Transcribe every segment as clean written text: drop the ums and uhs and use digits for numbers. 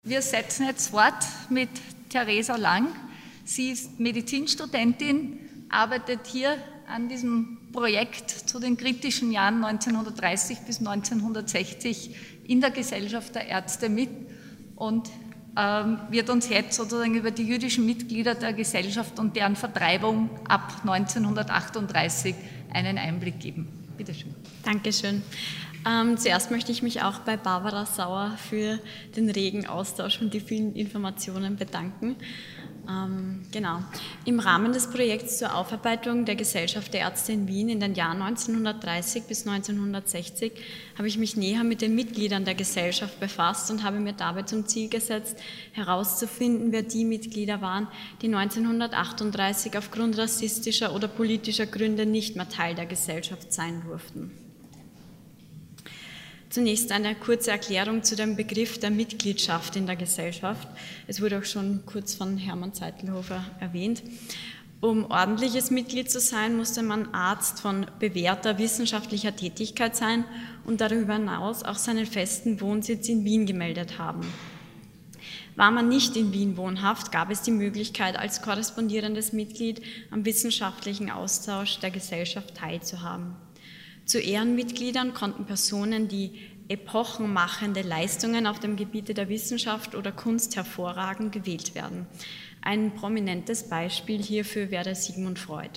Wir setzen jetzt fort mit Theresa Lang. Sie ist Medizinstudentin, arbeitet hier an diesem Projekt zu den kritischen Jahren 1930 bis 1960 in der Gesellschaft der Ärzte mit und wird uns jetzt sozusagen über die jüdischen Mitglieder der Gesellschaft und deren Vertreibung ab 1938 einen Einblick geben. Bitte schön. Dankeschön. Zuerst möchte ich mich auch bei Barbara Sauer für den regen Austausch und die vielen Informationen bedanken. Genau. Im Rahmen des Projekts zur Aufarbeitung der Gesellschaft der Ärzte in Wien in den Jahren 1930 bis 1960 habe ich mich näher mit den Mitgliedern der Gesellschaft befasst und habe mir dabei zum Ziel gesetzt, herauszufinden, wer die Mitglieder waren, die 1938 aufgrund rassistischer oder politischer Gründe nicht mehr Teil der Gesellschaft sein durften. Zunächst eine kurze Erklärung zu dem Begriff der Mitgliedschaft in der Gesellschaft. Es wurde auch schon kurz von Hermann Zeitelhofer erwähnt. Um ordentliches Mitglied zu sein, musste man Arzt von bewährter wissenschaftlicher Tätigkeit sein und darüber hinaus auch seinen festen Wohnsitz in Wien gemeldet haben. War man nicht in Wien wohnhaft, gab es die Möglichkeit, als korrespondierendes Mitglied am wissenschaftlichen Austausch der Gesellschaft teilzuhaben. Zu Ehrenmitgliedern konnten Personen, die epochenmachende Leistungen auf dem Gebiete der Wissenschaft oder Kunst hervorragen, gewählt werden. Ein prominentes Beispiel hierfür wäre Sigmund Freud.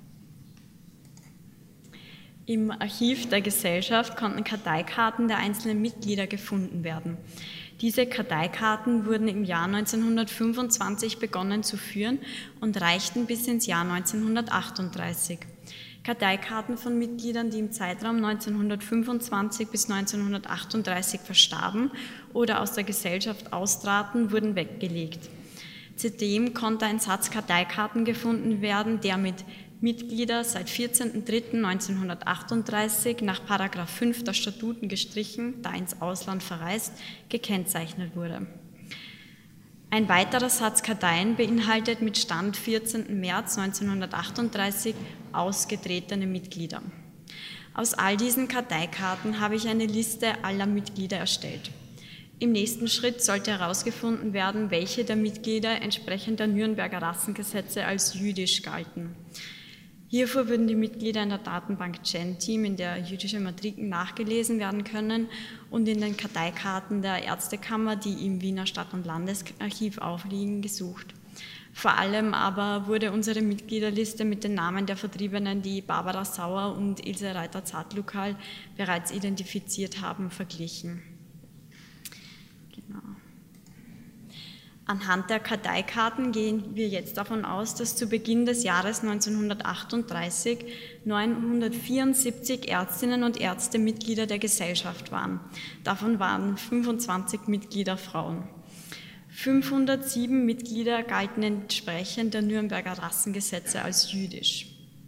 Im Archiv der Gesellschaft konnten Karteikarten der einzelnen Mitglieder gefunden werden. Diese Karteikarten wurden im Jahr 1925 begonnen zu führen und reichten bis ins Jahr 1938. Karteikarten von Mitgliedern, die im Zeitraum 1925 bis 1938 verstarben oder aus der Gesellschaft austraten, wurden weggelegt. Zudem konnte ein Satz Karteikarten gefunden werden, der mit Mitglieder seit 14.03.1938 nach § 5 der Statuten gestrichen, da ins Ausland verreist, gekennzeichnet wurde. Ein weiterer Satz Karteien beinhaltet mit Stand 14. März 1938 ausgetretene Mitglieder. Aus all diesen Karteikarten habe ich eine Liste aller Mitglieder erstellt. Im nächsten Schritt sollte herausgefunden werden, welche der Mitglieder entsprechend der Nürnberger Rassengesetze als jüdisch galten. Hierfür würden die Mitglieder in der Datenbank GenTeam, in der jüdische Matriken nachgelesen werden können, und in den Karteikarten der Ärztekammer, die im Wiener Stadt- und Landesarchiv aufliegen, gesucht. Vor allem aber wurde unsere Mitgliederliste mit den Namen der Vertriebenen, die Barbara Sauer und Ilse Reiter-Zartlukal bereits identifiziert haben, verglichen. Genau. Anhand der Karteikarten gehen wir jetzt davon aus, dass zu Beginn des Jahres 1938 974 Ärztinnen und Ärzte Mitglieder der Gesellschaft waren. Davon waren 25 Mitglieder Frauen. 507 Mitglieder galten entsprechend der Nürnberger Rassengesetze als jüdisch.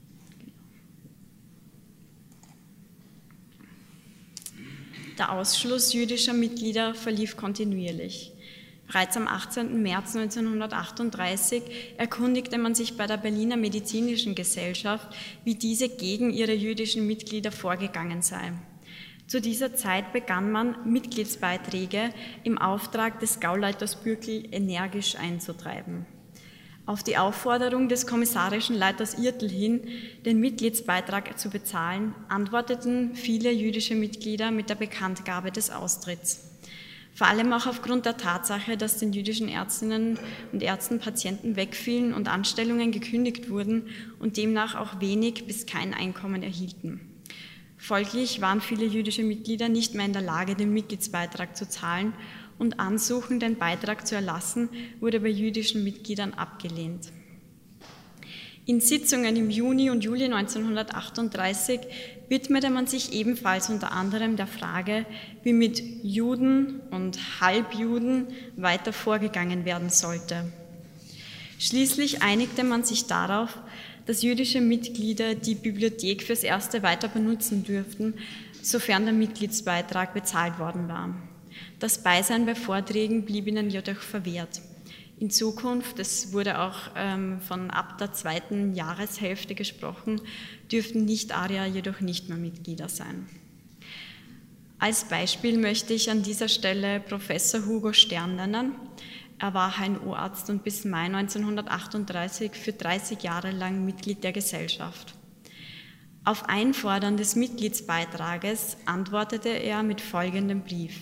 Der Ausschluss jüdischer Mitglieder verlief kontinuierlich. Bereits am 18. März 1938 erkundigte man sich bei der Berliner Medizinischen Gesellschaft, wie diese gegen ihre jüdischen Mitglieder vorgegangen sei. Zu dieser Zeit begann man, Mitgliedsbeiträge im Auftrag des Gauleiters Bürkl energisch einzutreiben. Auf die Aufforderung des kommissarischen Leiters Irtl hin, den Mitgliedsbeitrag zu bezahlen, antworteten viele jüdische Mitglieder mit der Bekanntgabe des Austritts. Vor allem auch aufgrund der Tatsache, dass den jüdischen Ärztinnen und Ärzten Patienten wegfielen und Anstellungen gekündigt wurden und demnach auch wenig bis kein Einkommen erhielten. Folglich waren viele jüdische Mitglieder nicht mehr in der Lage, den Mitgliedsbeitrag zu zahlen, und Ansuchen, den Beitrag zu erlassen, wurde bei jüdischen Mitgliedern abgelehnt. In Sitzungen im Juni und Juli 1938 widmete man sich ebenfalls unter anderem der Frage, wie mit Juden und Halbjuden weiter vorgegangen werden sollte. Schließlich einigte man sich darauf, dass jüdische Mitglieder die Bibliothek fürs Erste weiter benutzen dürften, sofern der Mitgliedsbeitrag bezahlt worden war. Das Beisein bei Vorträgen blieb ihnen jedoch verwehrt. In Zukunft, es wurde auch von ab der zweiten Jahreshälfte gesprochen, dürften Nicht-Arier jedoch nicht mehr Mitglieder sein. Als Beispiel möchte ich an dieser Stelle Professor Hugo Stern nennen. Er war HNO-Arzt und bis Mai 1938 für 30 Jahre lang Mitglied der Gesellschaft. Auf Einfordern des Mitgliedsbeitrages antwortete er mit folgendem Brief.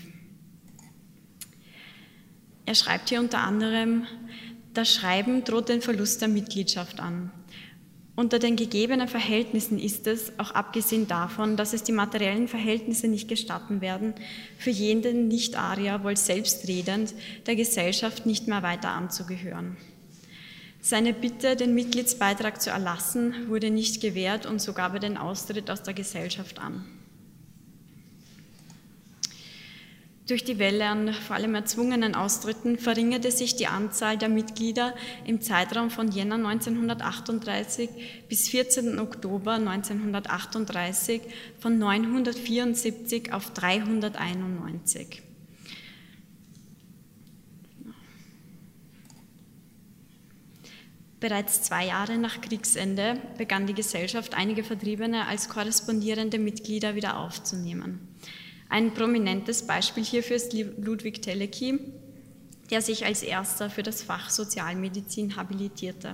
Er schreibt hier unter anderem: Das Schreiben droht den Verlust der Mitgliedschaft an. Unter den gegebenen Verhältnissen ist es, auch abgesehen davon, dass es die materiellen Verhältnisse nicht gestatten werden, für jeden Nicht-Arier, wohl selbstredend, der Gesellschaft nicht mehr weiter anzugehören. Seine Bitte, den Mitgliedsbeitrag zu erlassen, wurde nicht gewährt und so gab er den Austritt aus der Gesellschaft an. Durch die Welle an vor allem erzwungenen Austritten verringerte sich die Anzahl der Mitglieder im Zeitraum von Jänner 1938 bis 14. Oktober 1938 von 974 auf 391. Bereits 2 Jahre nach Kriegsende begann die Gesellschaft, einige Vertriebene als korrespondierende Mitglieder wieder aufzunehmen. Ein prominentes Beispiel hierfür ist Ludwig Teleki, der sich als erster für das Fach Sozialmedizin habilitierte.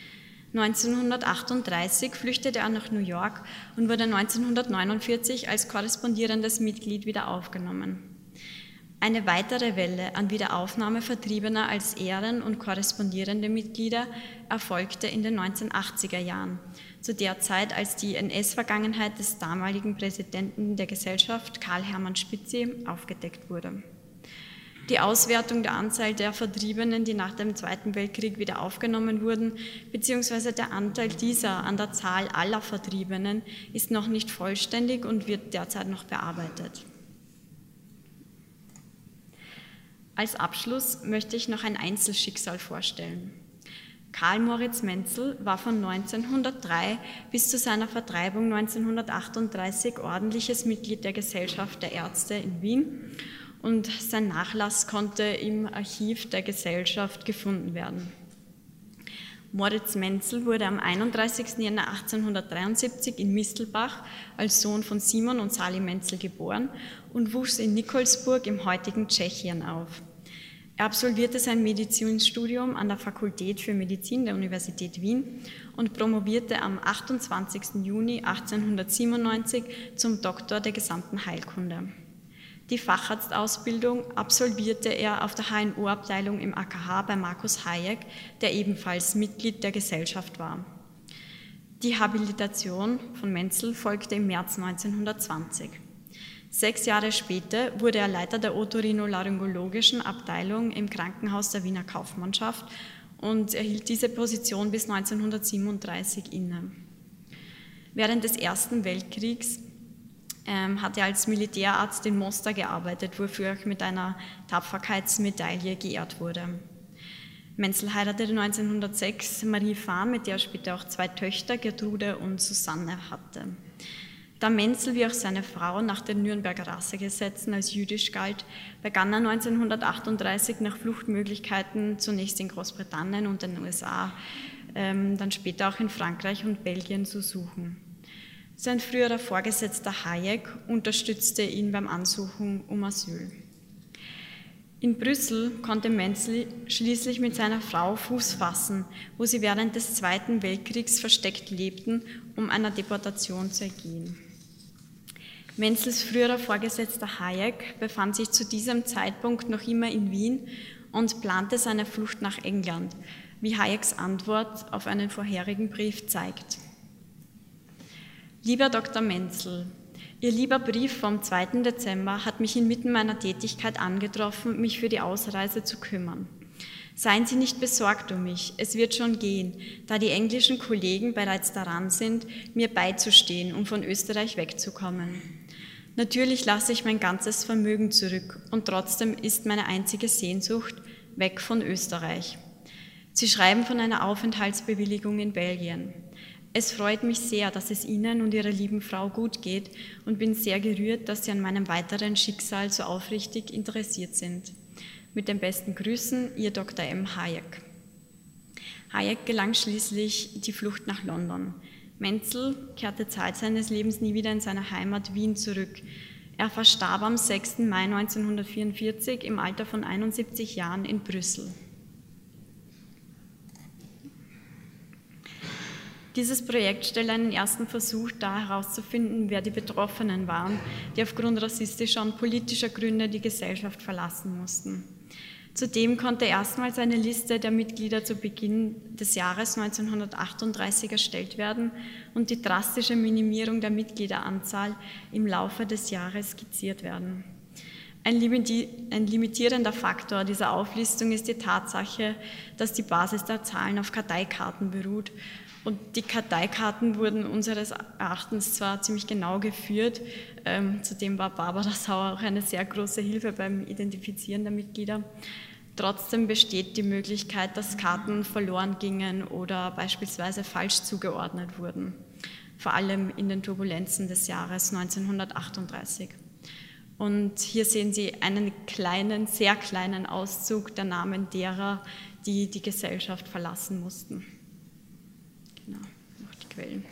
1938 flüchtete er nach New York und wurde 1949 als korrespondierendes Mitglied wieder aufgenommen. Eine weitere Welle an Wiederaufnahme Vertriebener als Ehren- und korrespondierende Mitglieder erfolgte in den 1980er Jahren, zu der Zeit, als die NS-Vergangenheit des damaligen Präsidenten der Gesellschaft, Karl Hermann Spitzi, aufgedeckt wurde. Die Auswertung der Anzahl der Vertriebenen, die nach dem Zweiten Weltkrieg wieder aufgenommen wurden, beziehungsweise der Anteil dieser an der Zahl aller Vertriebenen, ist noch nicht vollständig und wird derzeit noch bearbeitet. Als Abschluss möchte ich noch ein Einzelschicksal vorstellen. Karl Moritz Menzel war von 1903 bis zu seiner Vertreibung 1938 ordentliches Mitglied der Gesellschaft der Ärzte in Wien und sein Nachlass konnte im Archiv der Gesellschaft gefunden werden. Moritz Menzel wurde am 31. Jänner 1873 in Mistelbach als Sohn von Simon und Sali Menzel geboren und wuchs in Nikolsburg im heutigen Tschechien auf. Er absolvierte sein Medizinstudium an der Fakultät für Medizin der Universität Wien und promovierte am 28. Juni 1897 zum Doktor der gesamten Heilkunde. Die Facharztausbildung absolvierte er auf der HNO-Abteilung im AKH bei Markus Hayek, der ebenfalls Mitglied der Gesellschaft war. Die Habilitation von Menzel folgte im März 1920. 6 Jahre später wurde er Leiter der otorhinolaryngologischen Abteilung im Krankenhaus der Wiener Kaufmannschaft und erhielt diese Position bis 1937 inne. Während des Ersten Weltkriegs hat er als Militärarzt in Mostar gearbeitet, wofür er mit einer Tapferkeitsmedaille geehrt wurde. Menzel heiratete 1906 Marie Fahm, mit der er später auch 2 Töchter, Gertrude und Susanne hatte. Da Menzel wie auch seine Frau nach den Nürnberger Rassegesetzen als jüdisch galt, begann er 1938 nach Fluchtmöglichkeiten zunächst in Großbritannien und den USA, dann später auch in Frankreich und Belgien zu suchen. Sein früherer Vorgesetzter Hayek unterstützte ihn beim Ansuchen um Asyl. In Brüssel konnte Menzel schließlich mit seiner Frau Fuß fassen, wo sie während des Zweiten Weltkriegs versteckt lebten, um einer Deportation zu entgehen. Menzels früherer Vorgesetzter Hayek befand sich zu diesem Zeitpunkt noch immer in Wien und plante seine Flucht nach England, wie Hayeks Antwort auf einen vorherigen Brief zeigt. Lieber Dr. Menzel, Ihr lieber Brief vom 2. Dezember hat mich inmitten meiner Tätigkeit angetroffen, mich für die Ausreise zu kümmern. Seien Sie nicht besorgt um mich, es wird schon gehen, da die englischen Kollegen bereits daran sind, mir beizustehen, um von Österreich wegzukommen. Natürlich lasse ich mein ganzes Vermögen zurück und trotzdem ist meine einzige Sehnsucht weg von Österreich. Sie schreiben von einer Aufenthaltsbewilligung in Belgien. Es freut mich sehr, dass es Ihnen und Ihrer lieben Frau gut geht und bin sehr gerührt, dass Sie an meinem weiteren Schicksal so aufrichtig interessiert sind. Mit den besten Grüßen, Ihr Dr. M. Hayek. Hayek gelang schließlich die Flucht nach London. Menzel kehrte Zeit seines Lebens nie wieder in seine Heimat Wien zurück. Er verstarb am 6. Mai 1944 im Alter von 71 Jahren in Brüssel. Dieses Projekt stellt einen ersten Versuch dar, herauszufinden, wer die Betroffenen waren, die aufgrund rassistischer und politischer Gründe die Gesellschaft verlassen mussten. Zudem konnte erstmals eine Liste der Mitglieder zu Beginn des Jahres 1938 erstellt werden und die drastische Minimierung der Mitgliederanzahl im Laufe des Jahres skizziert werden. Ein limitierender Faktor dieser Auflistung ist die Tatsache, dass die Basis der Zahlen auf Karteikarten beruht. Und die Karteikarten wurden unseres Erachtens zwar ziemlich genau geführt, zudem war Barbara Sauer auch eine sehr große Hilfe beim Identifizieren der Mitglieder. Trotzdem besteht die Möglichkeit, dass Karten verloren gingen oder beispielsweise falsch zugeordnet wurden, vor allem in den Turbulenzen des Jahres 1938. Und hier sehen Sie einen kleinen, sehr kleinen Auszug der Namen derer, die die Gesellschaft verlassen mussten. Genau, noch die Quellen.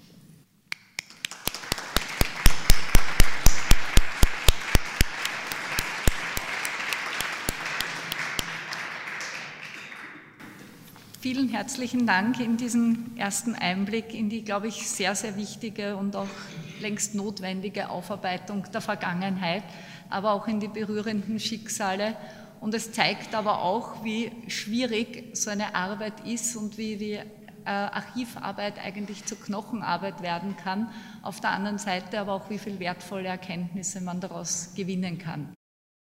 Vielen herzlichen Dank in diesen ersten Einblick in die, glaube ich, sehr, sehr wichtige und auch längst notwendige Aufarbeitung der Vergangenheit, aber auch in die berührenden Schicksale. Und es zeigt aber auch, wie schwierig so eine Arbeit ist und wie die Archivarbeit eigentlich zur Knochenarbeit werden kann. Auf der anderen Seite aber auch, wie viel wertvolle Erkenntnisse man daraus gewinnen kann.